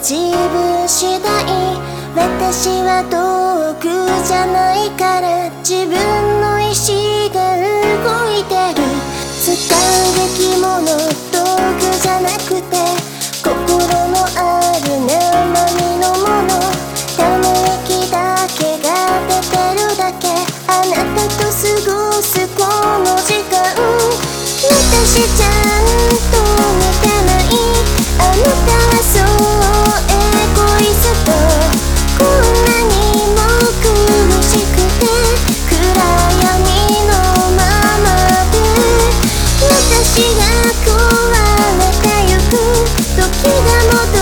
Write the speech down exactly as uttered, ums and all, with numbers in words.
自分次第。私は道具じゃないから自分の意志で動いてる。使うべきもの道具じゃなくて心のある生身のもの。ため息だけが出てるだけ。あなたと過ごすこの時間、私じゃんと似てない。あなたはそうエゴイスト。こんなにも苦しくて暗闇のままで私が壊れてゆく。時が戻